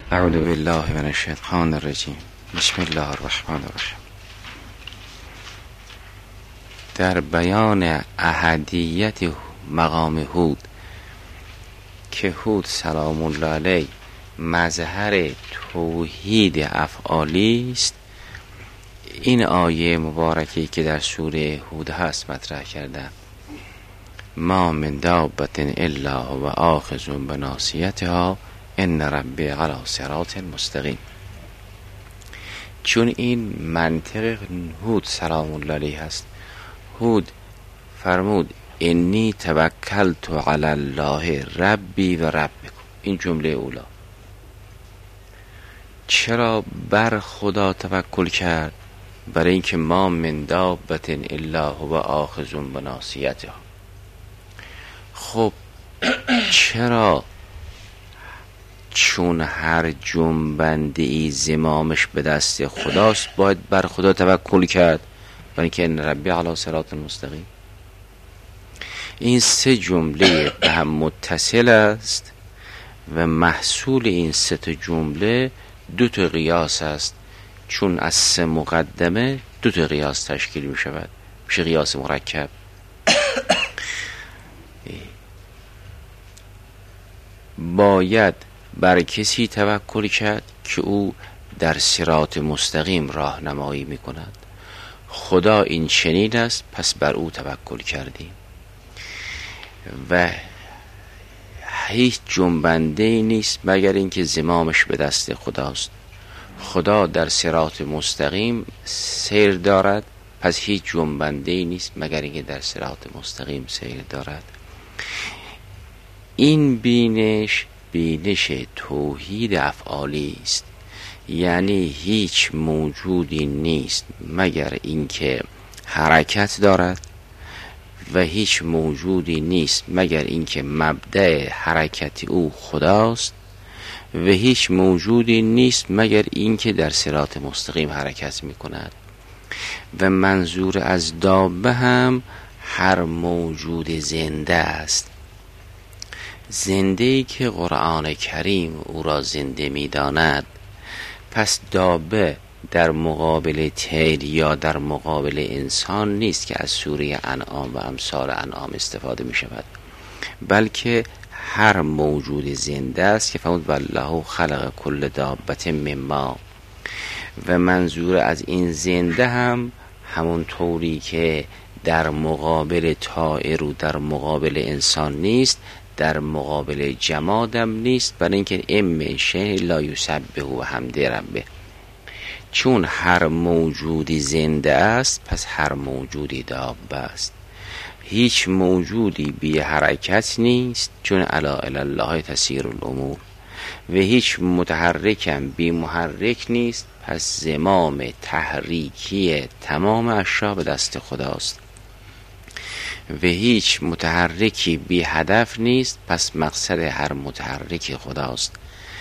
اعوذ بالله من الشیطان الرجیم. بسم الله الرحمن الرحیم. در بیان احدیت مقام هود که هود سلام الله علیه مظهر توحید افعالی است، این آیه مبارکی که در سوره هود هست مطرح کردن: ما من دابة الا هو آخذ بناصیتها ان ربی علی صراط مستقیم. چون این منطق هود سلام الله علیه هست. هود فرمود انی توکلت علی الله ربی و ربکم. این جمله اولا. چرا بر خدا توکل کرد؟ برای اینکه ما من دابة الا هو آخذ بناصیتها. خب چرا؟ چون هر جنبنده ای زمامش به دست خداست باید بر خدا توکل کرد، برای اینکه ان ربی علی صراط مستقیم. این سه جمله به هم متصل است و محصول این سه تا جمله دو تا قیاس است. چون از سه مقدمه دو تا قیاس تشکیل می شود، میشه قیاس مرکب. باید بر کسی توکل کرد که او در صراط مستقیم راهنمایی می کند. خدا این چنین است، پس بر او توکل کردیم. و هیچ جنبنده ای نیست مگر اینکه زمامش به دست خداست. خدا در صراط مستقیم سیر دارد، پس هیچ جنبنده ای نیست مگر اینکه در صراط مستقیم سیر دارد. این بینش توحید افعالی است. یعنی هیچ موجودی نیست مگر اینکه حرکت دارد و هیچ موجودی نیست مگر اینکه مبدأ حرکت او خداست و هیچ موجودی نیست مگر اینکه در صراط مستقیم حرکت می کند. و منظور از دابه هم هر موجود زنده است. زنده‌ای که قرآن کریم او را زنده می داند. پس دابه در مقابل طیر یا در مقابل انسان نیست که از سوره انعام و امثال انعام استفاده می شود، بلکه هر موجود زنده است که فرمود والله خلق کل دابة من ماء. و منظور از این زنده هم همون طوری که در مقابل طائر و در مقابل انسان نیست، در مقابل جمادم نیست، برای اینکه ام شیء لا یسبح و حمد ربه. چون هر موجودی زنده است، پس هر موجودی دابه است. هیچ موجودی بی حرکت نیست، چون الا الی الله تسیر الامور. و هیچ متحرکم بی محرک نیست، پس زمام تحریکی تمام اشیا به دست خداست. و هیچ متحرکی بی هدف نیست، پس مقصد هر متحرکی خداست.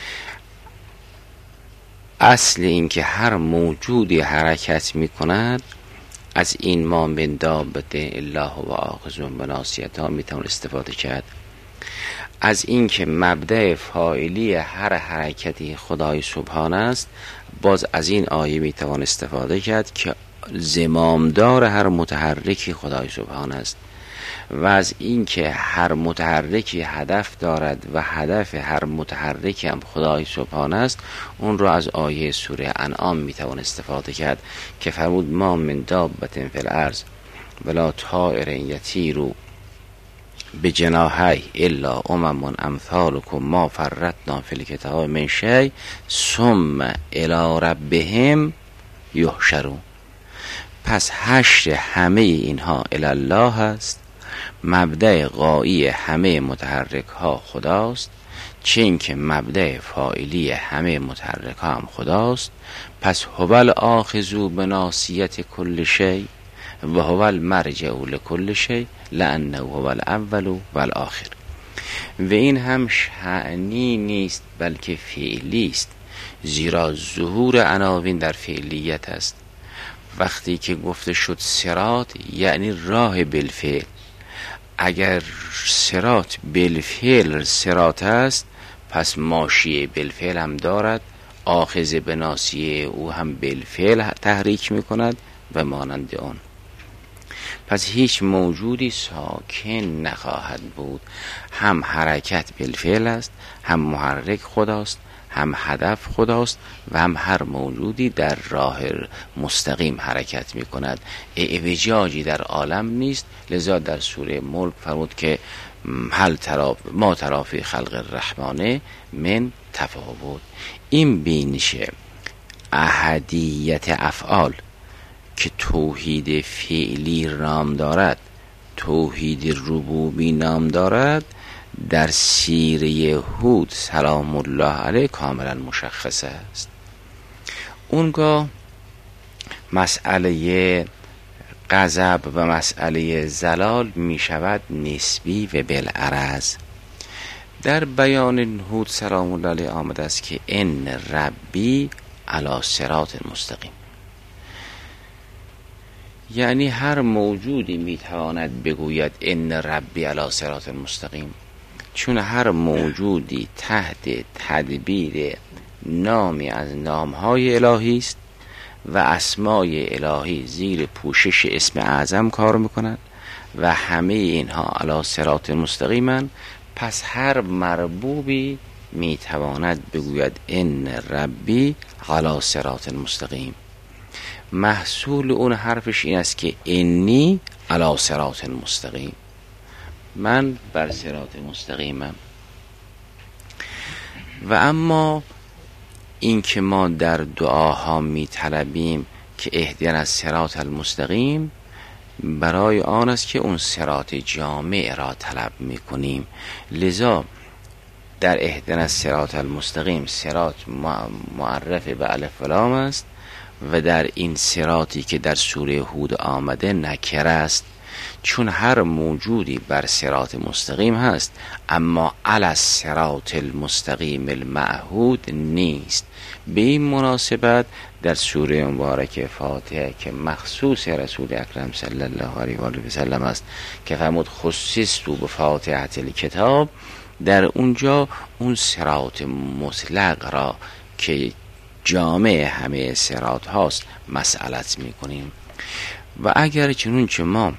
اصل این که هر موجودی حرکت می کند، از این ما من دابة الا هو آخذ بناصیتها می توان استفاده کرد. از این که مبدأ فاعلی هر حرکتی خدای سبحان است، باز از این آیه می توان استفاده کرد که زمامدار هر متحرکی خدای سبحان است. و از این که هر متحرکی هدف دارد و هدف هر متحرکی هم خدای سبحان است، اون رو از آیه سوره انعام میتوان استفاده کرد که فرمود ما من دابة فی الارض ولا طائر یطیر بجناحیه الا امم امثالکم ما فرطنا فی الکتاب من شیء ثم الی ربهم یحشرون. پس حشر همه اینها الی الله است. مبدأ غایی همه متحرک ها خداست، چون که مبدأ فاعلی همه متحرک ها هم خداست. پس هو الاخذ بناصیت کل شیء و هو المرجع لکل شیء لانه هو الاول و الاخر. و این هم شأنی نیست بلکه فعلی است، زیرا ظهور عناوین در فعلیت است. وقتی که گفته شد صراط یعنی راه بالفعل. اگر صراط بالفعل صراط است، پس ماشیه بالفعل هم دارد، آخذ به ناصیه او هم بالفعل تحریک میکند و مانند آن. پس هیچ موجودی ساکن نخواهد بود، هم حرکت بالفعل است، هم محرک خداست، هم هدف خداست و هم هر موجودی در راه مستقیم حرکت می کند، اعوجاجی در عالم نیست. لذا در سوره ملک فرمود که ما تری فی خلق الرحمن من تفاوت. این بینش احدیت افعال که توحید فعلی نام دارد، توحید ربوبی نام دارد، در سیره هود سلام الله علیه کاملا مشخص است. اونگاه مسئله غضب و مسئله زلال می شود نسبی و بالعرض. در بیان هود سلام الله علیه آمده است که ان ربی علی صراط مستقیم، یعنی هر موجودی میتواند بگوید ان ربی علی صراط مستقیم، چون هر موجودی تحت تدبیر نامی از نامهای الهی است و اسمای الهی زیر پوشش اسم اعظم کار میکنند و همه اینها علی صراط مستقیمند. پس هر مربوبی میتواند بگوید ان ربی علی صراط مستقیم. محصول اون حرفش این است که انی علی صراط مستقیم، من بر صراط مستقیمم. و اما این که ما در دعاها می طلبیم که اهدنا الصراط المستقیم، برای آن است که اون صراط جامع را طلب می کنیم. لذا در اهدنا الصراط المستقیم صراط معرف به الف و لام است و در این صراطی که در سوره هود آمده نکره است، چون هر موجودی بر صراط مستقیم هست اما علی الصراط المستقیم المعهود نیست. به این مناسبت در سوره مبارک فاتحه که مخصوص رسول اکرم صلی الله علیه و آله و سلم است که فرمود خصصت بفاتحه الکتاب، در اونجا اون صراط مطلق را که جامع همه صراط هاست مسئلت میکنیم. و اگر چنانچه ما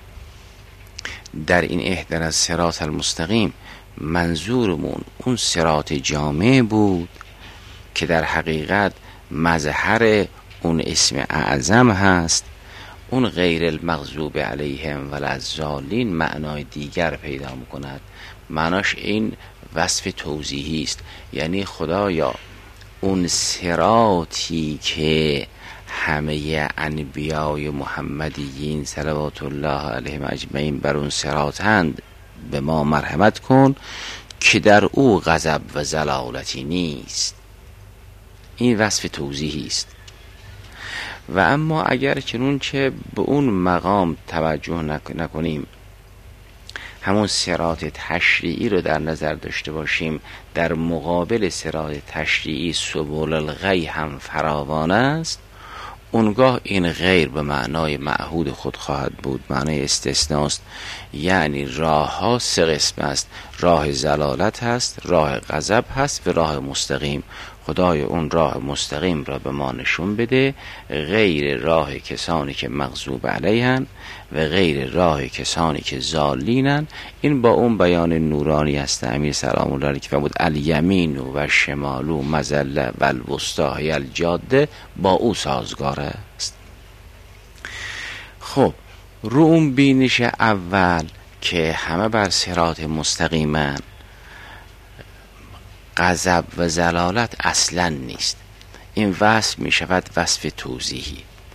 در این اهدنا الصراط المستقیم منظورمون اون صراط جامع بود که در حقیقت مظهر اون اسم اعظم هست، اون غیر المغضوب علیهم ولا الضالین معنای دیگر پیدا میکند. معناش این وصف توضیحی است، یعنی خدایا اون صراطی که همه انبیای محمدیین صلوات الله علیهم اجمعین بر اون صراطند به ما مرحمت کن که در او غضب و ضلالتی نیست. این وصف توضیحی است. و اما اگر چنونچه به اون مقام توجه نکنیم، همون صراط تشریعی رو در نظر داشته باشیم، در مقابل صراط تشریعی سبل الغی هم فراوان است، اونگاه این غیر به معنای معهود خود خواهد بود، معنای استثناست. یعنی راه ها سه قسم است، راه ضلالت هست، راه غضب هست و راه مستقیم. خدای اون راه مستقیم را به ما نشون بده، غیر راه کسانی که مغضوب علیهن و غیر راه کسانی که ضالینن. این با اون بیان نورانی است امیر سلام الله علیه که فرمود الیمین و شمال مظله و الوسطی هی الجاده، با او سازگار است. خب رو اون بینش اول که همه بر صراط مستقیمن، غضب و ضلالت اصلا نیست، این وصف می شود وصف توضیحی.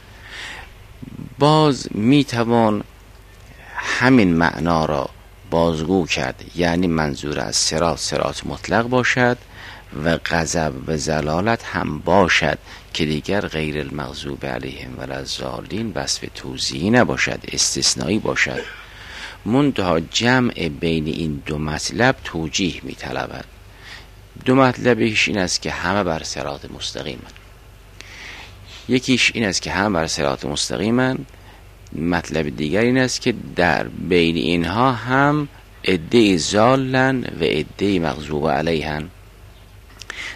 باز می توان همین معنا را بازگو کرد، یعنی منظور از صراط مطلق باشد و غضب و ضلالت هم باشد که دیگر غیر المغضوب علیهم ولا الضالین وصف توضیحی نباشد، استثنایی باشد. منتها جمع بین این دو مطلب توجیه می طلبد. دو مطلبش این است که همه بر صراط مستقیمن، یکیش این است که همه بر صراط مستقیمن، مطلب دیگر این است که در بین اینها هم عده ضالن و عده مغضوب علیهن.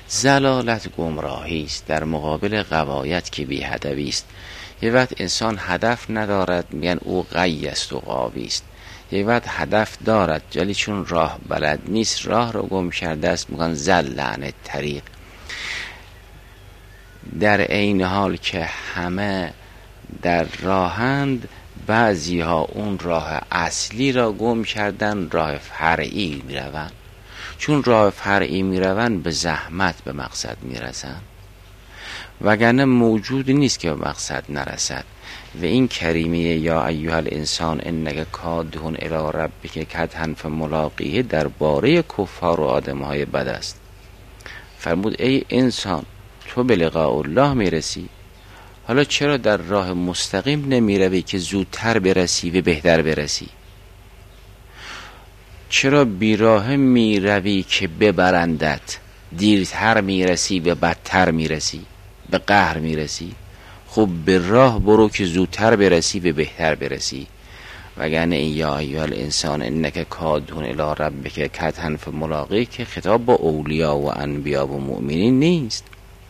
زلالت گمراهی است در مقابل غوایت که بی هدفی است. یه وقت انسان هدف ندارد میگن او غی است و غاوی است. یه وقت هدف دارد ولی چون راه بلد نیست راه رو گم کرده است میگن زل عن الطریق. در عین حال که همه در راهند، بعضی ها اون راه اصلی را گم کردن، راه فرعی میروند. چون راه فرعی میروند به زحمت به مقصد میرسند، وگرنه موجود نیست که به مقصد نرسد. و این کریمیه یا ایها الانسان انک کادح الی ربک کدحا فملاقیه درباره کفار و آدمهای بد است. فرمود ای انسان تو به لقاء الله میرسی، حالا چرا در راه مستقیم نمیروی که زودتر برسی و بهتر برسی؟ چرا بیراه میروی که ببرندت، دیرتر میرسی و بدتر میرسی، به قهر میرسی؟ خب به راه برو که زودتر برسی و بهتر برسی. وگرنه این یا ایها الانسان انک کادح الی ربک کدحا فملاقیه که خطاب با اولیا و انبیا و مؤمنین نیست.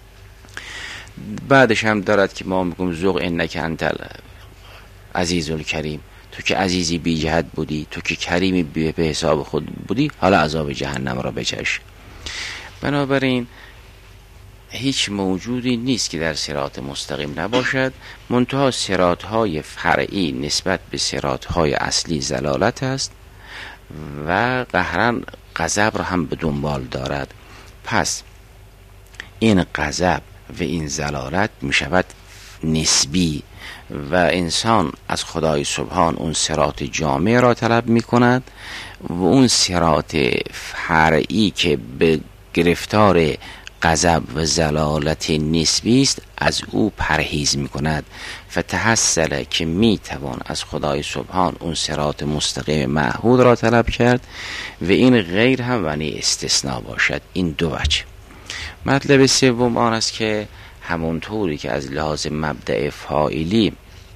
بعدش هم دارد که ما میگم ذوق انک انت عزیز الکریم، تو که عزیزی بی جهت بودی، تو که کریمی به حساب خود بودی، حالا عذاب جهنم را بچش. بنابراین هیچ موجودی نیست که در صراط مستقیم نباشد، منتها صراط‌های فرعی نسبت به صراط‌های اصلی زلالت است و قهرن غضب را هم به دنبال دارد. پس این غضب و این زلالت می شود نسبی و انسان از خدای سبحان اون صراط جامع را طلب می کند و اون صراط فرعی که به گرفتار غضب و زلالت نسبی است از او پرهیز می کند. فتحصل که می توان از خدای سبحان اون صراط مستقیم معهود را طلب کرد و این غیر هم ونی استثناء باشد. این دو وجه. مطلب سوم آن است که همونطوری که از لحاظ مبدأ فاعلی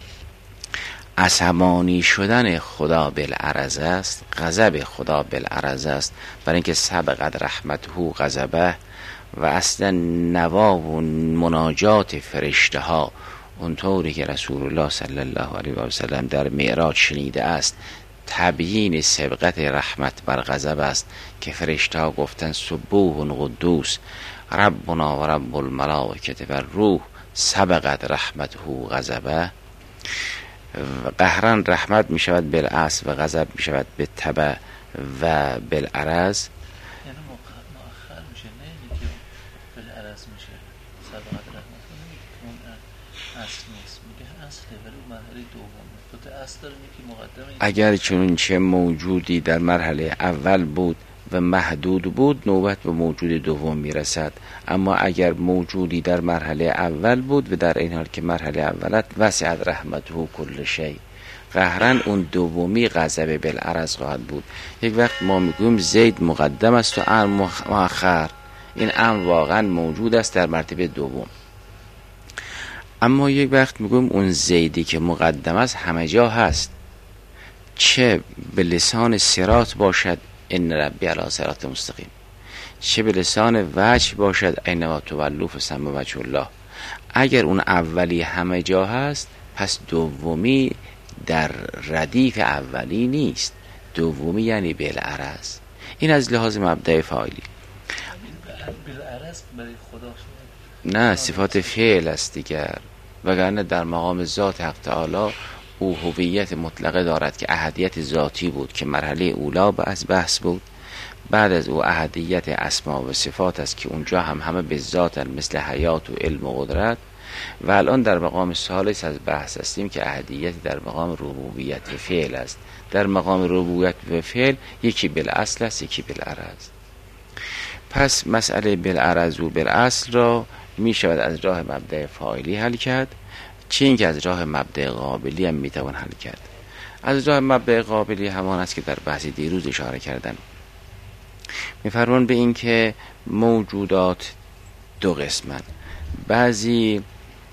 عصبانی شدن خدا بالعرض است، غضب خدا بالعرض است، برای اینکه سبقت رحمته غضبه و اصلا نوا و مناجات فرشته ها اونطوری که رسول الله صلی الله علیه و سلم در معراج شنیده است تبیین سبقت رحمت بر غضب است که فرشته ها گفتن سبوح قدوس ربنا و رب الملائکه و روح سبقت رحمته غضبه. قهرن رحمت می شود بالعصر و غضب می شود بالتبع و بالعرض. یعنی مؤخر میشه، نه اینی که بالعرض میشه سبقت رحمت اون اصل نیست، میگه اصله ولی اون مرحله دومه. تو اصل داره که مقدمه. اگر چنانچه موجودی در مرحله اول بود و محدود بود نوبت به موجود دوم میرسد، اما اگر موجودی در مرحله اول بود و در این حال که مرحله اولت وسعت رحمته کل شیء، قهرن اون دومی غضب بالعرض خواهد بود. یک وقت ما میگویم زید مقدم است و امر مؤخر، این امر واقعا موجود است در مرتبه دوم. اما یک وقت میگویم اون زیدی که مقدم است همه جا هست، چه به لسان صراط باشد ان ربی علی صراط مستقیم، چه به لسان وجه باشد اینما تولوا فثم وجه الله. اگر اون اولی همه جا هست پس دومی در ردیف اولی نیست، دومی یعنی بالعرض. این از لحاظ مبدأ فاعلی. بالعرض برای خدا نه صفات فعل است دیگر، وگرنه در مقام ذات حق تعالی او هویت مطلقه دارد که احدیت ذاتی بود که مرحله اولا از بحث بود، بعد از او احدیت اسما و صفات است که اونجا هم همه به ذات مثل حیات و علم و قدرت، و الان در مقام ثالث از بحث هستیم که احدیت در مقام ربوبیت و فعل است. در مقام ربوبیت و فعل یکی بالاصل است یکی بالعرض. پس مسئله بالعرض و بالاصل را می شود از راه مبدأ فاعلی حل کرد، چه اینکه از راه مبدأ قابلی هم می توان حل کرد. از راه مبدأ قابلی همان است که در بحث دیروز اشاره کردم. می‌فرمان به این که موجودات دو قسمند، بعضی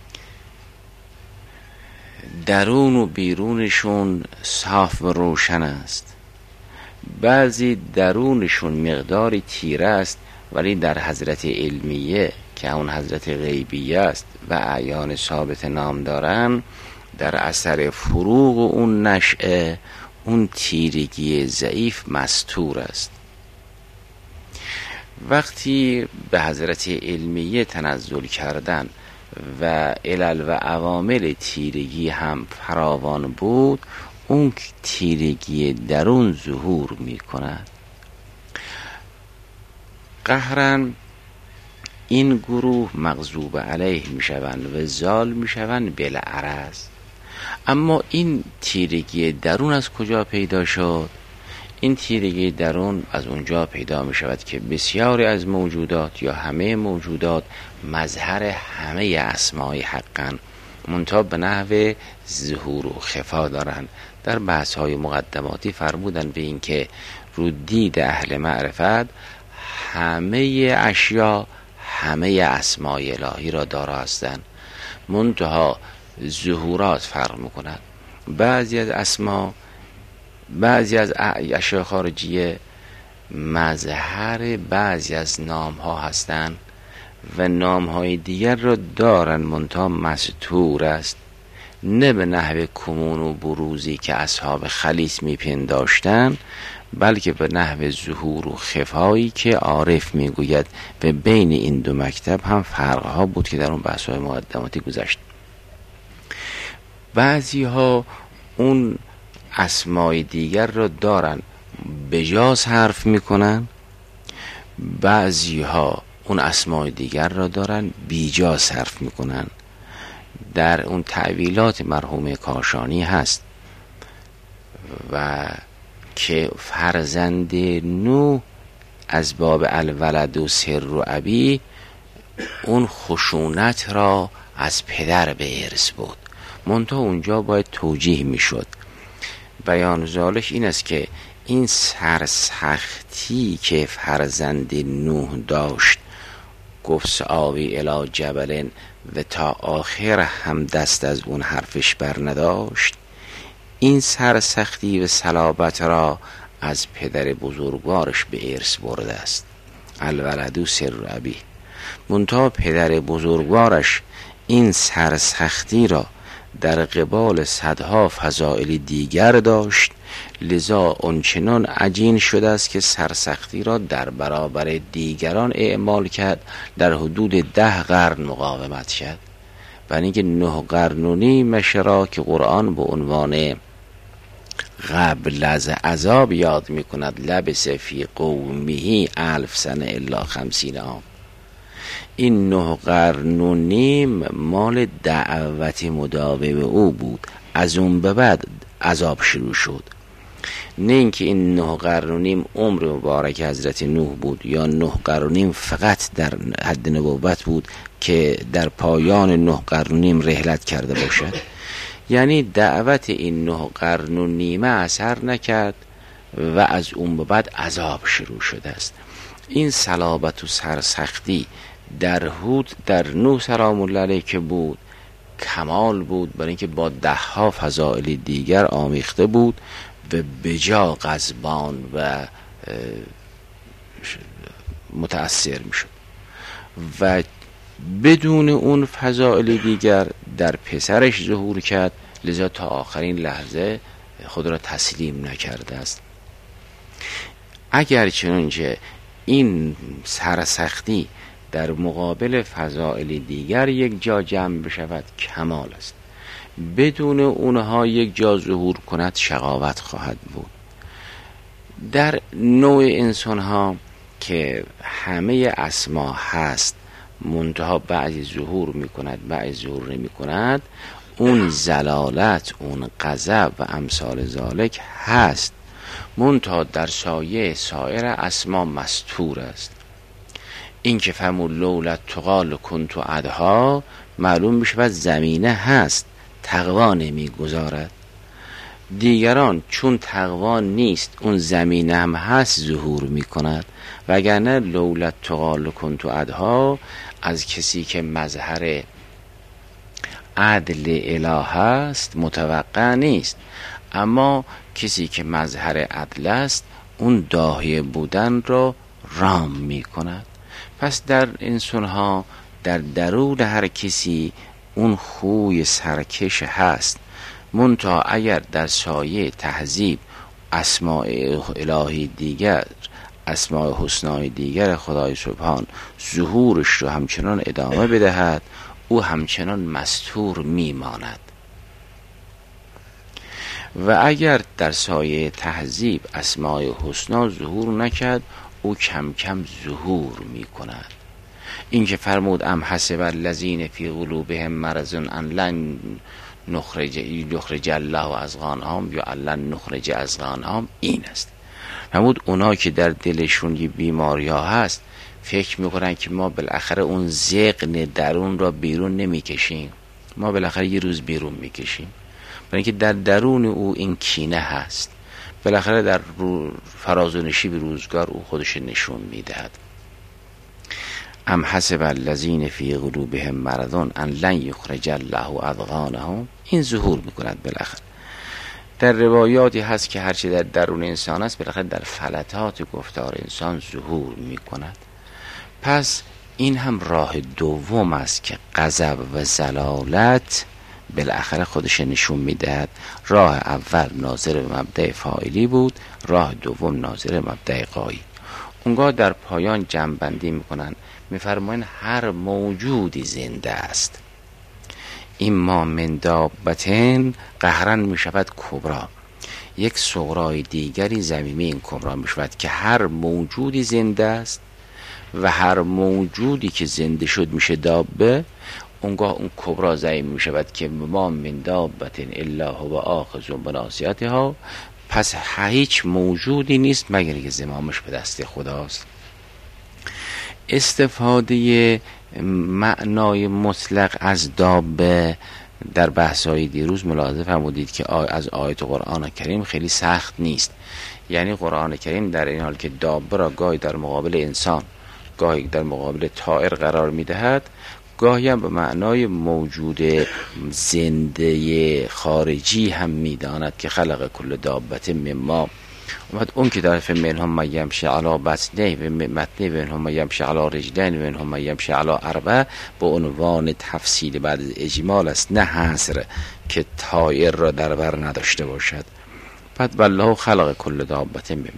درون و بیرونشون صاف و روشن است، بعضی درونشون مقداری تیره است ولی در حضرت علمیه که اون حضرت غیبیه است و اعیان ثابت نام دارن، در اثر فروغ اون نشأه اون تیرگی ضعیف مستور است. وقتی به حضرت علمیه تنزل کردن و علل و عوامل تیرگی هم فراوان بود، اون تیرگی درون ظهور می کند. قهرن این گروه مغضوب علیه می شوند و زال می شوند بالعرض. اما این تیرگی درون از کجا پیدا شد؟ این تیرگی درون از اونجا پیدا می شود که بسیاری از موجودات یا همه موجودات مظهر همه اسمای حقن، منتها به نحو ظهور و خفا دارن. در بحث های مقدماتی فرمودن به این که رو دید اهل معرفت همه اشیا همه اسمای الهی را دارا هستند، منتها ظهورات فرق میکنند. بعضی از اسما، بعضی از اشیاء خارجیه مظهر بعضی از نام ها هستند و نام های دیگر را دارن، منتها مستور است، نه به نحو کمون و بروزی که اصحاب خلیص میپنداشتن، بلکه به نحو ظهور و خفایی که عارف میگوید. و بین این دو مکتب هم فرقها بود که در اون بحث‌های مقدماتی گذشت. بعضی ها اون اسمای دیگر را دارن بجاز حرف میکنن، بعضی ها اون اسمای دیگر را دارن بیجاز حرف میکنن. در اون تعویلات مرحوم کاشانی هست و که فرزند نوح از باب الولد و سر و ابی اون خشونت را از پدر به ارث بود، منتها اونجا باید توجیه میشد. بیان ذالک این است که این سرسختی که فرزند نوح داشت، گفت سآوی الی جبل، و تا آخر هم دست از اون حرفش بر نداشت، این سرسختی و صلابت را از پدر بزرگوارش به ارث برده است. الولد سر ابی. منتها پدر بزرگوارش این سرسختی را در قبال صدها فضائل دیگر داشت، لذا اونچنان عجین شده است که سرسختی را در برابر دیگران اعمال کرد، در حدود 10 قرن مقاومت کرد. و اینکه 9 قرن و نیم را که قرآن به عنوان قبل از عذاب یاد می کند، لبس فی قومه 1000 سنه الا 50 عام. این 9 قرن و نیم مال دعوت مداوم او بود، از اون به بعد عذاب شروع شد. نه اینکه این 9 قرن و نیم عمر مبارک حضرت نوح بود یا 9 قرن و نیم فقط در حد نبوت بود که در پایان 9 قرن و نیم رحلت کرده باشد. یعنی دعوت این 9 قرن و نیمه اثر نکرد و از اون به بعد عذاب شروع شده است. این صلابت و سرسختی در هود در نوح سلام الله علیه که بود کمال بود، برای اینکه با 10 ها فضائل دیگر آمیخته بود و بجا غضبان و متأثر می شد و بدون اون فضائل دیگر در پسرش ظهور کرد، لذا تا آخرین لحظه خود را تسلیم نکرده است. اگر چنانچه این سرسختی در مقابل فضائل دیگر یک جا جمع بشود کمال است، بدون اونها یک جا ظهور کند شقاوت خواهد بود. در نوع انسان ها که همه اسما هست، منتها بعضی ظهور می کند بعضی ظهور نمی کند، اون زلالت، اون غضب و امثال ذالک هست، منتها در سایه سایر اسما مستور است. این که فهمو لولت تقال کنتو ادها، معلوم میشه زمینه هست، تقوا نمی گذارد. دیگران چون تقوا نیست اون زمینه هم هست ظهور می کند، وگرنه لولت تقال کنتو ادها از کسی که مظهر عدل اله است متوقع نیست، اما کسی که مظهر عدل است اون داهیه بودن را رام می کند. پس در انسان ها در درون هر کسی اون خوی سرکش هست، منتها اگر در سایه تهذیب اسماء الهی دیگر، اسماء حسنای دیگر خدای سبحان ظهورش رو همچنان ادامه بدهد، او همچنان مستور میماند. و اگر در سایه تهذیب اسماء حسنا ظهور نکرد، او کم کم ظهور میکند. این که فرمود ام حسب الذین فی قلوبهم مرض ان لن نخرج الله اذغانهم یا لن نخرج اذغانهم، این است. فرمود اونا که در دلشون یه بیماری ها هست فکر میکنن که ما بالاخره اون ذقن درون را بیرون نمیکشیم، ما بالاخره یه روز بیرون میکشیم، برای اینکه در درون او این کینه هست، بالاخره در فراز و نشیب روزگار او خودش نشون میدهد. ام حسب الذین فی قلوبهم مرض ان لن یخرج الله اذغانهم، این ظهور میکند بالاخره. در روایاتی هست که هرچی در درون انسان است بالاخره در فلتات گفتار انسان ظهور میکند. پس این هم راه دوم است که غضب و ضلالت بالاخره خودش نشون میدهد. راه اول ناظر به مبدأ فاعلی بود، راه دوم ناظر به مبدأ غایی. اونگاه در پایان جمع‌بندی میکنن، میفرمایند هر موجودی زنده است، این ما من دابتن قهرن میشود کبرا، یک صغرای دیگری زمینه این کبرا میشود، که هر موجودی زنده است و هر موجودی که زنده شد میشه دابه، اونگاه اون کبرا زمین میشود که ما من دابتن الا هو آخذ بناصیتها. پس هیچ موجودی نیست مگر که زمامش به دست خداست. استفاده معنای مطلق از دابه در بحث‌های دیروز ملاحظه فرمودید که از آیات قرآن کریم خیلی سخت نیست. یعنی قرآن کریم در این حال که دابه را گاهی در مقابل انسان، گاهی در مقابل طائر قرار میدهد، گاهی هم به معنای موجود زنده خارجی هم میداند که خلق کل دابت مما. اومد اون که داره منهم من یمشی علی بطنه و متنه و منهم من یمشی علی رجلین و منهم من یمشی علی اربع، به عنوان تفصیل بعد از اجمال است، نه حصر که طائر را در بر نداشته باشد. بعد والله خلق کل دابت مما.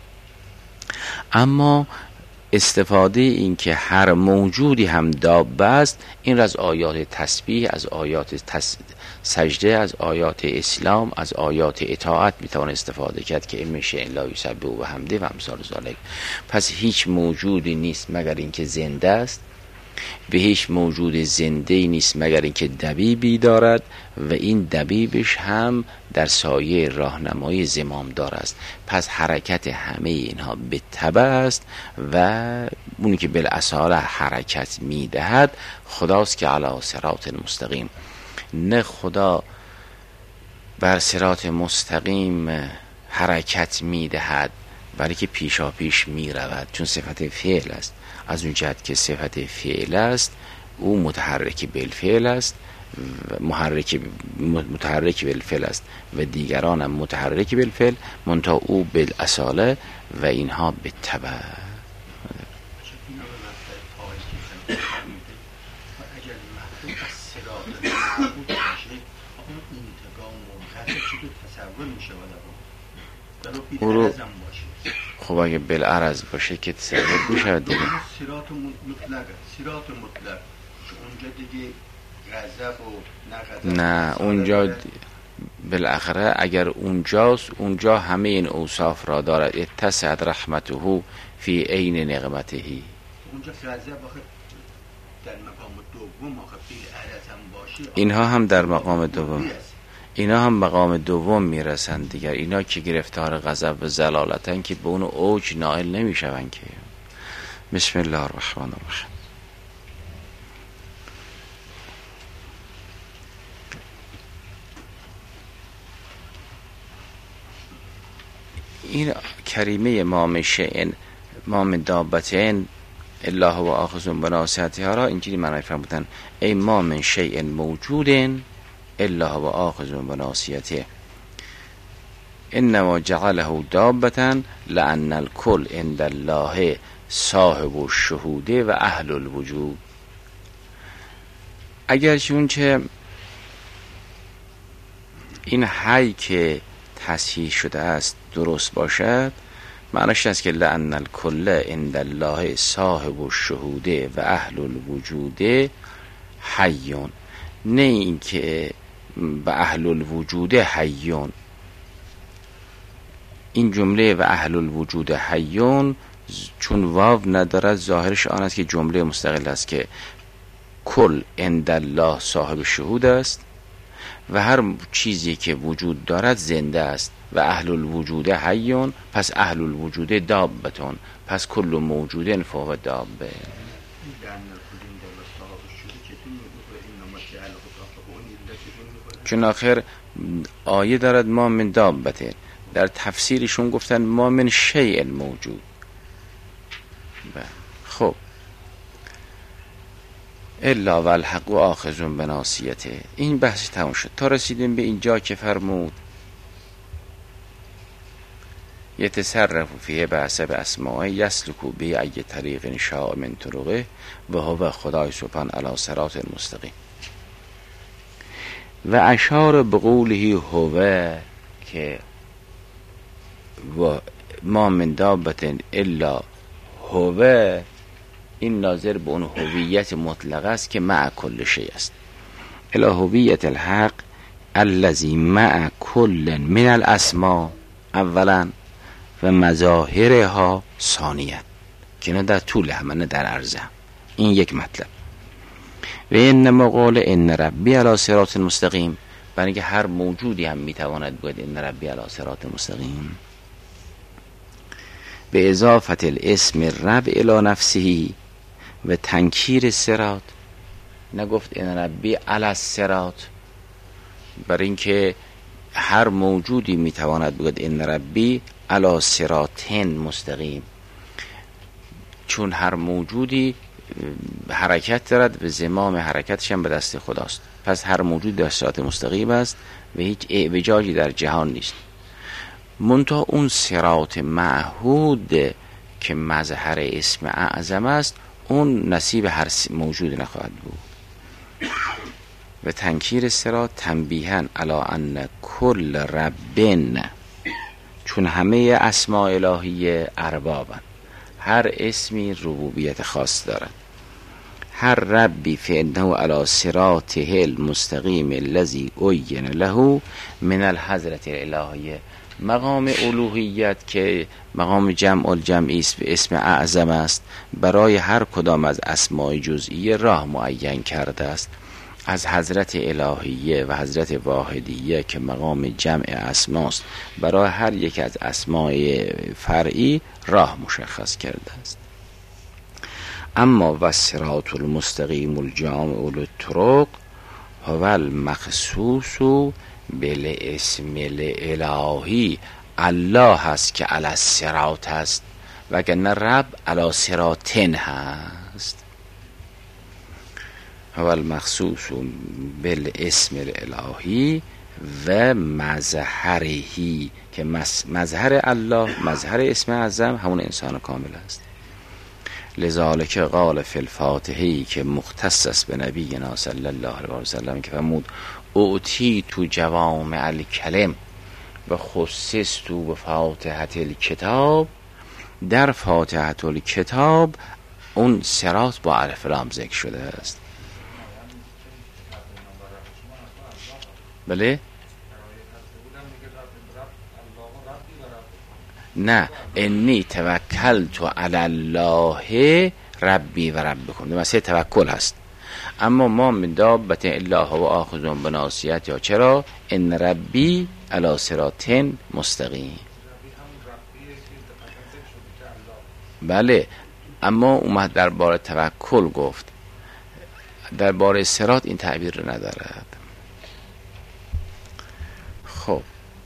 اما استفاده این که هر موجودی هم دابه است، این را از آیات تسبیح، از آیات سجده، از آیات اسلام، از آیات اطاعت میتوان استفاده کرد که این میشه الا یسبح و حمده و امثال ذالک. پس هیچ موجودی نیست مگر اینکه زنده است و هیچ موجود زنده نیست مگر اینکه دبیبی دارد و این دبیبش هم در سایه راهنمای زمامدار است. پس حرکت همه اینها به تبع است و اونی که بالاصاله حرکت میدهد خداست که علی صراط مستقیم. نه خدا بر صراط مستقیم حرکت میدهد بلکه پیشا پیش میرود، چون صفت فعل است. از اون جهت که صفت فعل است او متحرک بالفعل است، متحرک بالفعل است و دیگران هم متحرک بالفعل، منتها او بالاصاله و اینها به تبع. خب اگه بالعرض باشه که تصور میشه دیگه. صراط مطلق اونجا دیگه غضب و نه اونجا بالاخره اگر اونجاست، اونجا همه این اوصاف را دارد. اتسعت رحمته فی عین نقمته. اونجا غضب آخه در مقام دوم آخه فی العرض هم باشه، اینها هم در مقام دوم، اینا هم مقام دوم میرسند دیگر. اینا که گرفتار غضب و ضلالتن که به اون اوج نائل نمیشون که. بسم الله الرحمن الرحیم. این کریمه ما من دابتین الله و آخذ بناصیتها را اینجوری معنی فرمودن: ای ما من شیء موجود الا و آخذ بناصیته. انما جعله دابة لان الکل عند الله صاحب الشهود و اهل الوجود. اگر چون چه این حی که تصحیح شده است درست باشد، معنیش است که لأن الکل عند الله صاحب الشهود و اهل الوجود حیون، نه این که و اهل الوجود حیون. این جمله و اهل الوجود حیون چون واو ندارد ظاهرش آن است که جمله مستقل است که کل عند الله صاحب شهود است و هر چیزی که وجود دارد زنده است و اهل الوجود حیون، پس اهل الوجود دابتون، پس کل موجود فهو دابه. چون آخر آیه دارد ما من دابته، در تفسیرشون گفتن ما من شیء موجود. خب الا والحق آخذ بناصیته. این بحث تموم شد تا رسیدیم به اینجا که فرمود یتصرف فیه بحثب اسماء یسلکو به ای طریق شاء من طرقه و هو خدای سبحان علی صراط مستقیم. و اشار بقوله هو که و ما من دابت الا هو، این ناظر به اون هویت مطلق است که مع کل شیء است. الا هویت الحق الذی مع کل من الاسماء اولا و مظاهرها ثانیا، که نه در طول هم نه در عرض هم. این یک مطلب. و انما قال ان ربی علی صراط مستقیم، برای اینکه هر موجودی هم میتواند بگوید ان ربی علی صراط مستقیم. به اضافه الاسم رب الی نفسه و تنکیر صراط، نگفت ان ربی علی الصراط، برای اینکه هر موجودی میتواند بگوید ان ربی علی صراط مستقیم، چون هر موجودی حرکت دارد و زمام حرکتش هم به دست خداست، پس هر موجود در صراط مستقیم است و هیچ اعوجاجی در جهان نیست. منتها اون صراط معهود که مظهر اسم اعظم است، اون نصیب هر موجود نخواهد بود. و تنکیر صراط تنبیها علی ان کل ربن، چون همه اسماء الهیه اربابن، هر اسمی ربوبیت خاص دارد. هر ربی فانه علی صراطه المستقیم الذی عین له من الحضرة الالهیه. مقام الوهیت که مقام جمع الجمعی است و اسم اعظم است، برای هر کدام از اسماء جزئیه راه معین کرده است. از حضرت الهیه و حضرت واحدیه که مقام جمع اسماست، برای هر یک از اسماء فرعی راه مشخص کرده است. اما و الصراط المستقیم الجامع للطرق هو المخصوص بالاسم الالهی. الله هست که علی الصراط هست، وگرنه رب علی صراطن هست. هو المخصوص بالاسم الالهی و مظهرهی، که مظهر الله، مظهر اسم اعظم همون انسان کامل است. لذالک قال فی الفاتحه که مختص است به نبینا صلی الله علیه و سلم که فرمود اوتی تو جوامع الکلم و خصص تو به فاتحه الکتاب. در فاتحه الکتاب اون صراط با الف لام ذکر شده است. بله؟ نه، انی توکلت علی الله ربی و ربکم، مثل توکل هست. اما ما من دابت الا هو آخذ بناصیت، یا چرا؟ ان ربی علی صراط مستقیم. بله، اما اومد درباره توکل گفت، درباره صراط این تعبیر رو ندارد. خب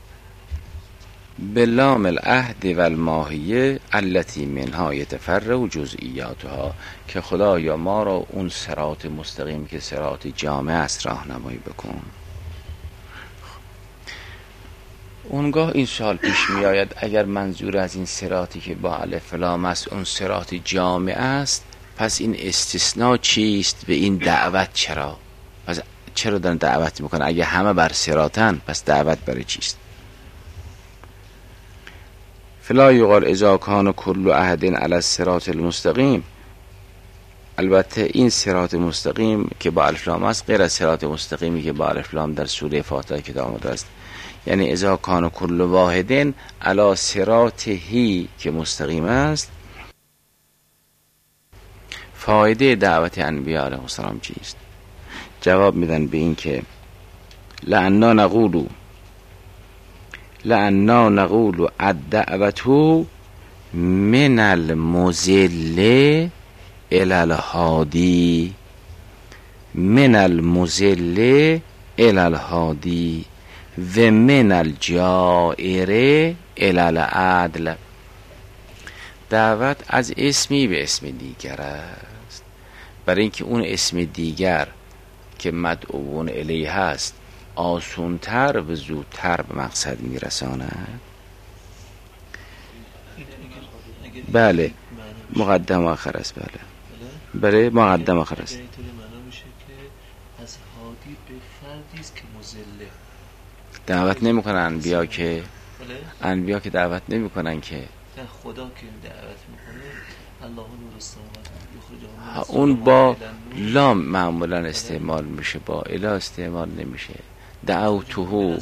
بلام العهد و الماهیه التي منها یتفرع جزئیاتها، که خدایا ما را اون صراط مستقیم که صراط جامع است راهنمایی بکن. اونگاه این سوال پیش می آید اگر منظور از این صراطی که با الف لام است اون صراط جامع است، پس این استثناء چیست و این دعوت چرا؟ پس چرا دارن دعوت میکنن؟ اگه همه بر صراطن پس دعوت برای چیست؟ فلا یقال اذا کان کل احد علی الصراط المستقیم. البته این صراط مستقیم که با الف لام است غیر از صراط مستقیمی که با الف لام در سوره فاتحه که آمده است. یعنی اذا کان کل واحد علی صراطه که مستقیم است. فایده دعوت انبیاء علیهم السلام چیست؟ جواب میدن به این که لأننا نقول الدعوة من المضل الی الهادی، من المضل الی الهادی و من الجائر الی العدل. دعوت از اسمی به اسم دیگر است، برای اینکه اون اسم دیگر که مدعوون الیه هست آسونتر و زودتر به مقصد میرساند. بله مقدم آخر است. بله مقدم آخر است. از هادی به فردی است که مضله. دعوت نمیکنن انبیا که انبیا که دعوت نمیکنن که خدا که دعوت میکنه الله نور السماوات اون با لام معمولا استعمال میشه، با اله استعمال نمیشه. دعوته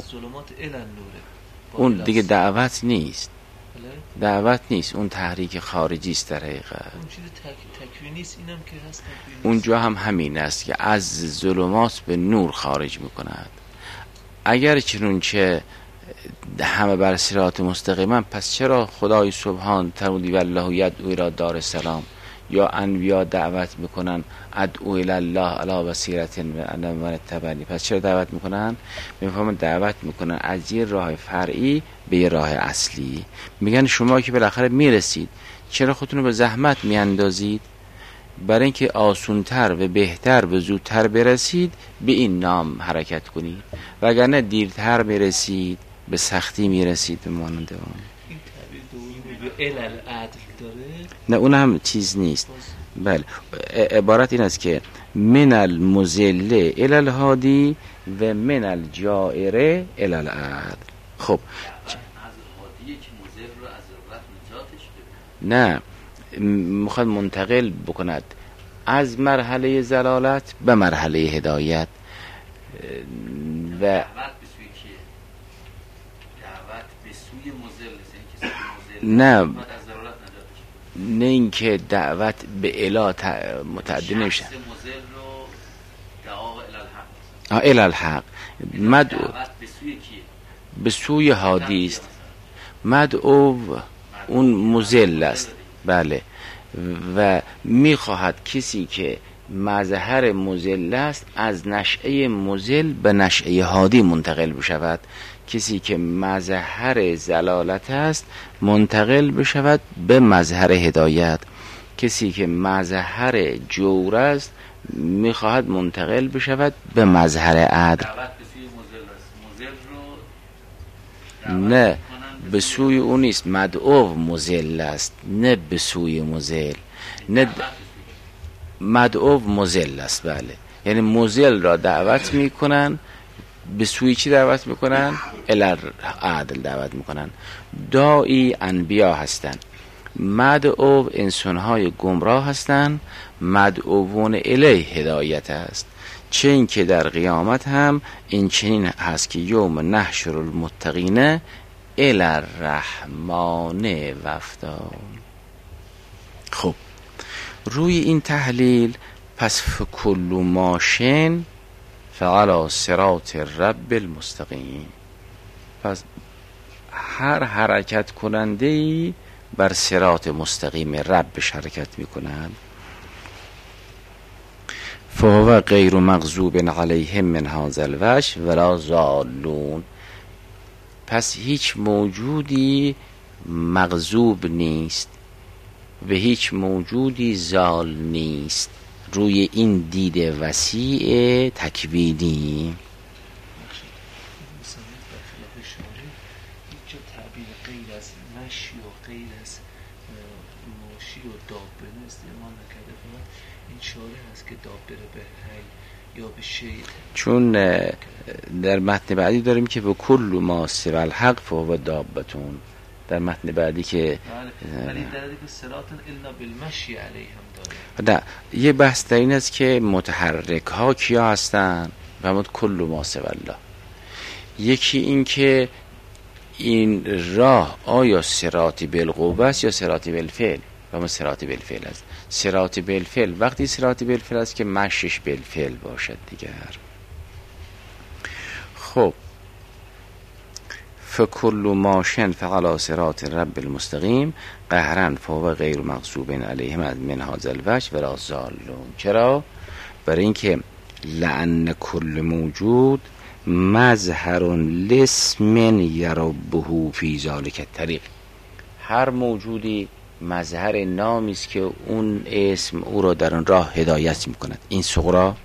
اون دیگه دعوت نیست، دعوت نیست، اون تحریک خارجی است در حقیقت. اون چیز تکوینی است، اینم که هست اونجا هم همین است که از ظلمات به نور خارج میکند. اگر چنونچه همه بر صراط مستقیما، پس چرا خدای سبحان ترمودی والله یدعو الی دار السلام یا انبیا دعوت میکنن ادعو الی الله علی بصیرة من اتبعنی؟ پس چرا دعوت میکنن؟ میفهمن دعوت میکنن از یه راه فرعی به یه راه اصلی. میگن شما که بالاخره میرسید چرا خودتون رو به زحمت میاندازید؟ برای اینکه آسونتر و بهتر و زودتر برسید به این نام حرکت کنید، وگرنه دیرتر برسید به سختی میرسید به مانند اون. این تعبیر دومی به العدل داره؟ نه اون هم چیز نیست. بله عبارت این است که من المضل الی الهادی و من الجائر الی العدل. خب نه میخواد منتقل بکند از مرحله ضلالت به مرحله هدایت و نه نه اینکه دعوت به اله متعدی نمیشه. الی الحق مدعو به سوی هادی است، مدعو اون مضل است. بله و میخواهد کسی که مظهر مضل است از نشأه مضل به نشأه هادی منتقل بشود، کسی که مظهر ضلالت است منتقل بشود به مظهر هدایت، کسی که مظهر جور است میخواهد منتقل بشود به مظهر عدل. نه به سوی اون نیست، مدعو مضل است نه به سوی مضل، نه مدعو مضل است. بله یعنی مضل را دعوت میکنن، به سوی چی دعوت میکنن؟ الی عدل دعوت میکنن. داعی انبیا هستند، مدعو انسانهای گمراه هستند، مدعوون الیه هدایت است. چه این که در قیامت هم این چنین هست که یوم نحشر المتقین الی الرحمن وفدا. خب روی این تحلیل پس فکل ماشین فعلی صراط رب المستقیم، پس هر حرکت کننده‌ای بر صراط مستقیم ربش حرکت میکنند. فهو غیر مغضوب علیهم من هذا الوجه ولا ضالون. پس هیچ موجودی مغضوب نیست و هیچ موجودی ضال نیست روی این دید وسیع تکوینی. ماشی و غیر از ماشی و دابه استعمال نکرده، فقط این شاره هست که دابه به حی یا به شیء. چون در متن بعدی داریم که به کل ما سوى الحق فهو دابتون، در متن بعدی که ولی در دیگه صراط الا بالمشی علیهم داره. نه، یه بحث در این است که متحرک ها کیا هستن و مت کل ما سوى الله. یکی این که این راه آیا صراط بالقوه است یا صراط بالفعل، و ما صراط بالفعل است. صراط بالفعل وقتی صراط بالفعل است که مشیش بالفعل باشد دیگر. خب فکل ماشن فعلی صراط رب المستقیم قهرا فهو غیر مغضوب علیهم من هذا الوجه ولا ضالون. چرا؟ برای اینکه لأن کل موجود مظهر لاسم یربه فی ذلک الطریق. هر موجودی مظهر نامی است که اون اسم او را در آن راه هدایت می‌کند. این صغرا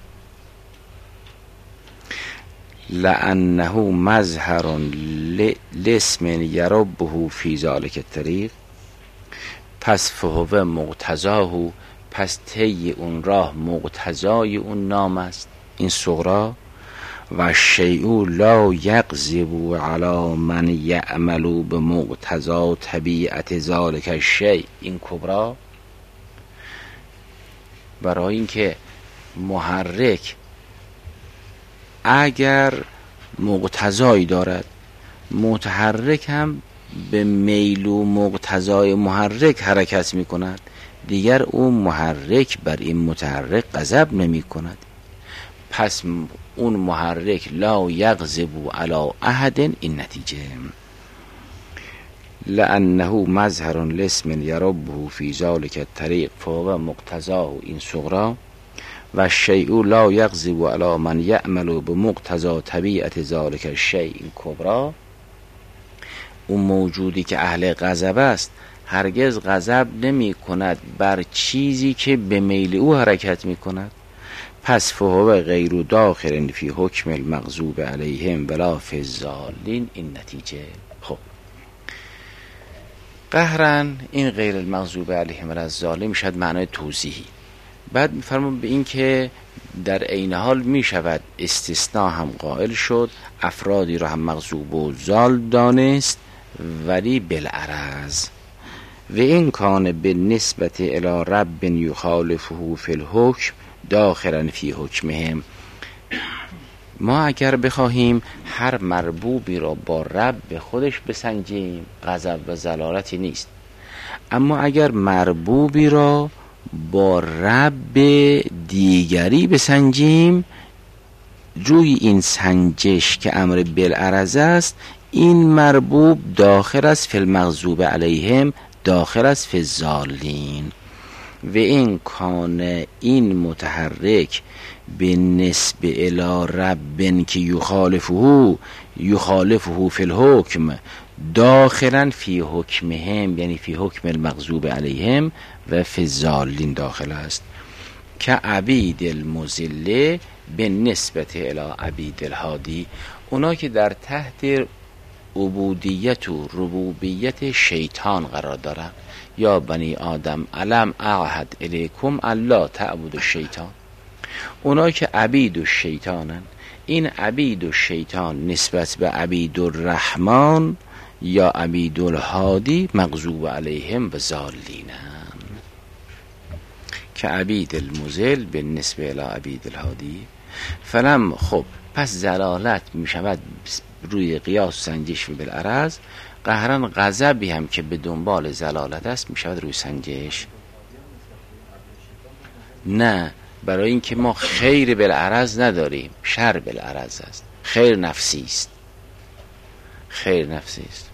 لأنه مظهر لاسم یربه فی ذلک الطریق، پس فهو مقتضاه، پس طی اون راه مقتضای اون نام است. این صغرا. و شیء لا یغضب علی من یعمل بمقتضا طبیعت ذلک الشیء. این کبرا. برای اینکه محرک اگر مقتضایی دارد، متحرک هم به میل و مقتضای محرک حرکت می کند، دیگر اون محرک بر این متحرک غضب نمی کند. پس اون محرک لا یغضب علی احد. این نتیجه لأنه مظهر لاسم یربه فی ذلک الطریق فهو مقتضاه. این صغرا. و شیء لا یغضب علی من یعمل بمقتضا طبیعت ذلک الشیء. این کبرا. اون موجودی که اهل غضب است هرگز غضب نمی کند بر چیزی که به میل او حرکت می کند. پس فهو غیر داخل فی حکم المغضوب علیهم ولا فی الضالین. این نتیجه. خب قهرا این غیر المغضوب علیهم ولا الضالین شد معنای توضیحی. بعد می‌فرمون به این که در عین حال می شود استثناء هم قائل شد، افرادی را هم مغضوب و ضال دانست ولی بالعرض. و این کان به نسبت الی رب یخالفه فی الحکم داخلا فی حکمهم. ما اگر بخواهیم هر مربوبی را با رب خودش بسنجیم غضب و ضلالتی نیست، اما اگر مربوبی را با رب دیگری بسنجیم، روی این سنجش که امر بالعرض است، این مربوب داخل است فی المغضوب علیهم، داخل است فی الضالین. و این کان این متحرک به نسب الی رب که یخالفه فی الحکم داخلا فی حکمهم، یعنی فی حکم المغضوب علیهم و فی الضالین داخل است. که عبید المذله به نسبت الی عبید الهادی، اونا که در تحت عبودیت و ربوبیت شیطان قرار دارن. یا بنی آدم علم اعهد الیکم الا تعبدوا الشیطان. اونا که عبید الشیطانن، این عبید الشیطان نسبت به عبید الرحمن یا عبید الهادی مغضوب علیهم و ضالینن. که عبید المذل به نسبه الی عبید الهادی فلم. خب پس ضلالت می شود روی قیاس سنجش و بالعرض. قهرن غضبی هم که به دنبال ضلالت است می شود روی سنجش. نه، برای اینکه ما خیر بالعرض نداریم، شر بالعرض است. خیر نفسی است، خیر نفسی است.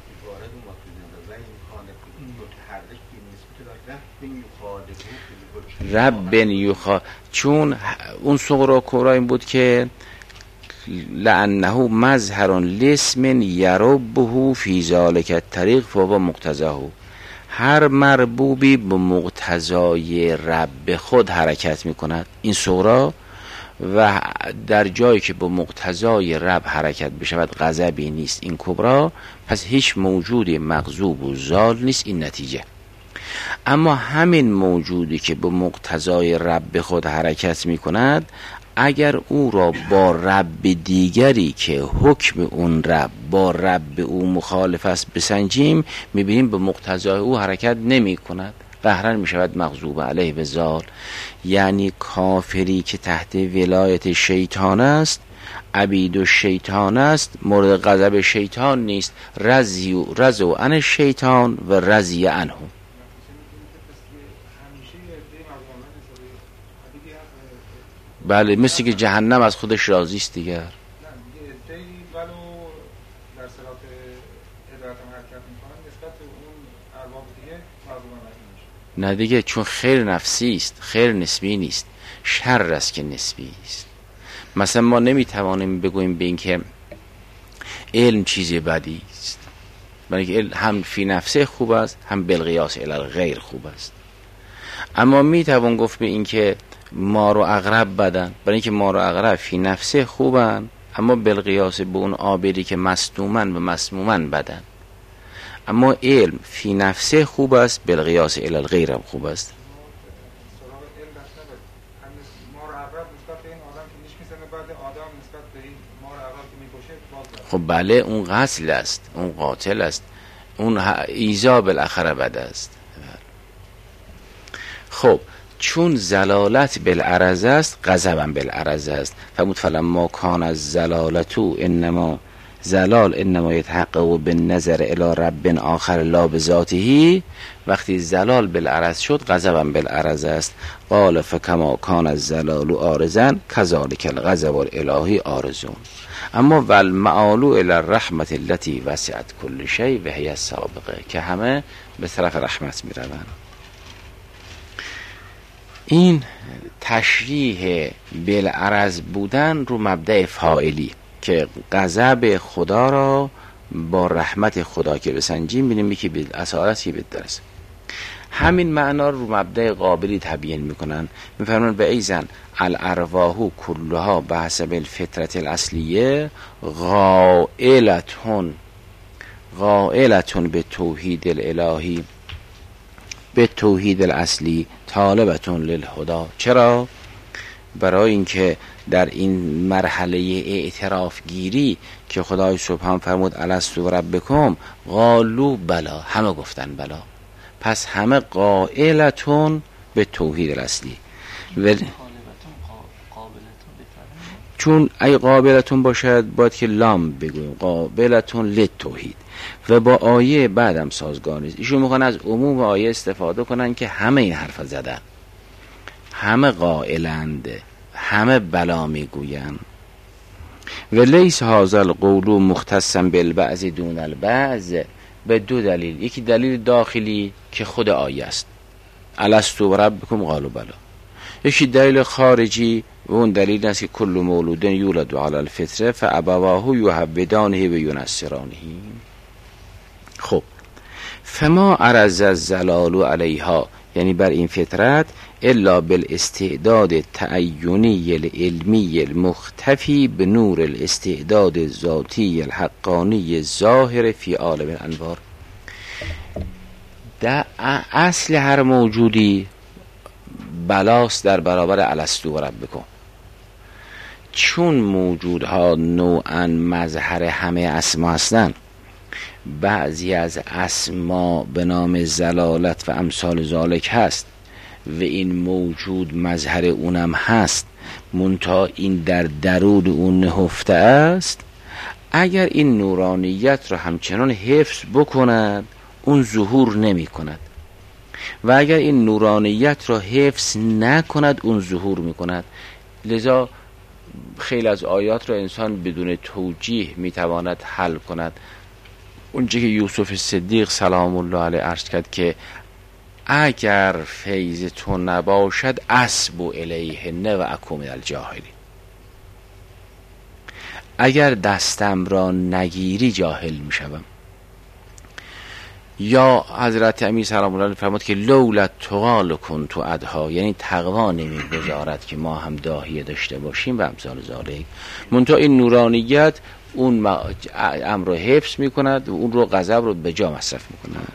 رب چون اون صغرا کبرا این بود که لأنه مظهر لاسم یربه فی ذلک الطریق فهو مقتضاه. هر مربوبی به مقتضای رب خود حرکت می کند. این صغرا. و در جایی که با مقتضای رب حرکت بشود غضبی نیست این کبرا، پس هیچ موجودی مغضوب و زال نیست این نتیجه. اما همین موجودی که با مقتضای رب خود حرکت می کند، اگر او را با رب دیگری که حکم اون رب با رب او مخالف است بسنجیم، می بینیم به مقتضای او حرکت نمی کند، قهرن می شود مغضوب علیه و زال. یعنی کافری که تحت ولایت شیطان است، عبید و شیطان است، مورد غضب شیطان نیست، رضوا عن الشیطان و رضی عنه. بله، مثل که جهنم از خودش راضی است دیگر. نه دیگه، چون خیر نفسی است، خیر نسبی نیست، شر است که نسبی است. مثلا ما نمیتوانیم بگوییم به این که علم چیز بدی است، برای که علم هم فی نفسه خوب است، هم بالقیاس الی الغیر خوب است. اما میتوان گفت به این که مار و عقرب بدن، برای اینکه مار و عقرب فی نفسه خوبن، اما بالقیاس به اون عابری که مصدومن و مسمومن بدن. اما علم فی نفسه خوب است، بالقیاس الی الغیر هم خوب است. خب بله، اون قتل است، اون قاتل است، اون ایذا بالاخره بد است. خب چون زلالت بالعرض است، غضبم بالعرض است. فرمود فلما کان از زلالتو انما زلال انما یتحقق بالنظر الی رب آخر لا بذاته. وقتی زلال بالعرض شد، غضبم بالعرض است. قال فکما کان از زلال عارضا کذالک الغضب الالهی عارضون. اما والمعالو الی الرحمت التي وسعت كل شیء و هی السابقه، که همه به طرف رحمت میروند. این تشریح بالعرض بودن رو مبدأ فاعلی که غضب خدا را با رحمت خدا که بسنجیم، بینیم که به اصالتی بدرس. همین معنا رو مبدأ قابلی تبیین میکنن، میفرمون به ایزن الارواح کلها بحسب الفطرت الاصلیه غائلتون به توحید الالهی، به توحید الاصلی طالبتون للهدا. چرا؟ برای اینکه در این مرحله اعتراف گیری که خدای سبحان فرمود الستو ربکم قالوا بلا، همه گفتن بلا، پس همه قائلتون به توحید الاصلی. چون ای قابلتون باشد باید که لام بگویم، قابلتون للتوحید، و با آیه بعدم سازگار نیست. ایشون میخوان از عموم آیه استفاده کنن که همه این حرف زدن، همه قائلند، همه بلا میگوین. و لیس هذا القول مختصا بالبعض دون البعض، به دو دلیل. یکی دلیل داخلی که خود آیه است، الستو ربکم قالوا بلا. یکی دلیل خارجی و اون دلیل است که کل مولود یولد علی الفطره فابواه یهودانه و ینصرانه. خب فما عرض الزلال علیها، یعنی بر این فطرت، الا بالاستعداد تعینی العلمی المختفی به نور الاستعداد ذاتی الحقانی ظاهر فی عالم الانوار. در اصل هر موجودی بلاست در برابر الستو ربکم. چون موجودها نوعا مظهر همه اسما هستند، بعضی از اسما به نام زلالت و امثال ذالک هست و این موجود مظهر اونم هست، منتها این در درون اون نهفته است. اگر این نورانیت را همچنان حفظ بکند، اون ظهور نمی کند، و اگر این نورانیت را حفظ نکند، اون ظهور می کند. لذا خیلی از آیات را انسان بدون توجیه می تواند حل کند. اونجا که یوسف صدیق سلام الله علیه عرض کرد که اگر فیض تو نباشد اسبو الیه نه و اکو من الجاهلی، اگر دستم را نگیری جاهل می شوم. یا حضرت امیر سلام الله علیه فرمود که لولا تقال کنت ادها، یعنی تقوا نمیگذارد که ما هم داهیه داشته باشیم و امثال ذالک. منتها این نورانیت اون امر رو حفظ میکند و اون رو غضب رو به جا مصرف میکند.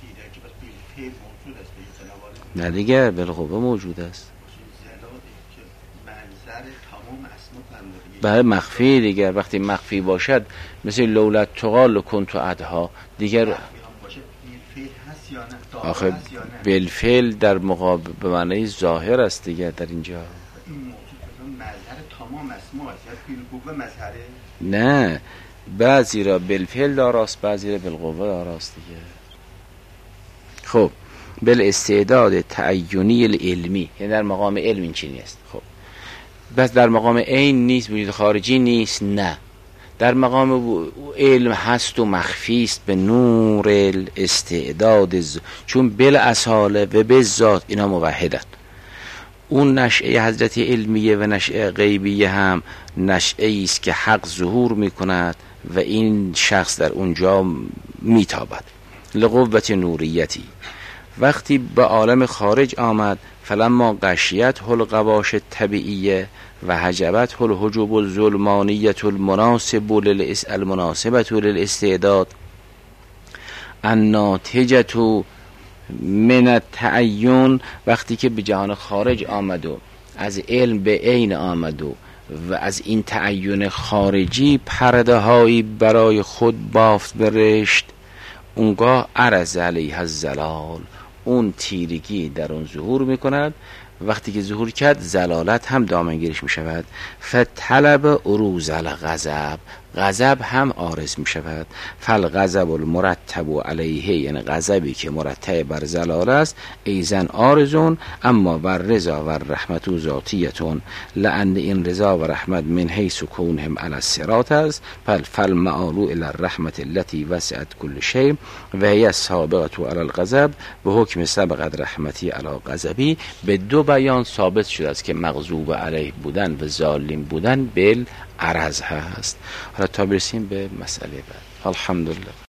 نه دیگه بالقوه موجود است. برای مخفی دیگر، وقتی مخفی باشد مثل لولا تقال کنت ادها دیگر، آخه بالفعل در مقابل به معنی ظاهر است دیگر در اینجا. نه بعضی را بالفعل داراست، بعضی را بالقوه داراست دیگه. خب بالاستعداد تعینی العلمی، یعنی در مقام علم این چی نیست. خب بس در مقام عین نیست، وجود خارجی نیست، نه در مقام علم هست و مخفی است به نور الاستعداد چون بالاصاله و بالذات اینا موحدن. اون نشأه حضرت علمیه و نشأه غیبیه هم نشأه است که حق ظهور میکند و این شخص در اونجا میتابد. لقوت نوریتی وقتی به عالم خارج آمد، فلما غشیت الغواش طبیعیه و حجبت الحجب الظلمانیت المناسبت للاستعداد الناتجت من التعین، وقتی که به جهان خارج آمد و از علم به عین آمد و از این تعین خارجی پرده هایی برای خود بافت برشت، اونگاه عرض علیه الزلال، اون تیرگی در اون ظهور میکند. وقتی که ظهور کرد زلالت هم دامنگیرش می شود. فطلب عروض الغضب، غضب هم عارض می شود. فالغضب المرتب علیه، یعنی غضبی که مرتب بر زلال است، ایزن عارضون، اما بر رضا و رحمت ذاتیتون، لأن این رضا و رحمت من حیث کونهم علی الصراط است. فالمعالو الی الرحمت التي وسعت کل شیء و هی السابقة علی الغضب به حکم سبقت رحمتی علی غضبی. به دو بیان ثابت شده است که مغضوب علیه بودن و ظالم بودن بالعرض هست. حالا تا برسیم به مسئله بعد. الحمدلله.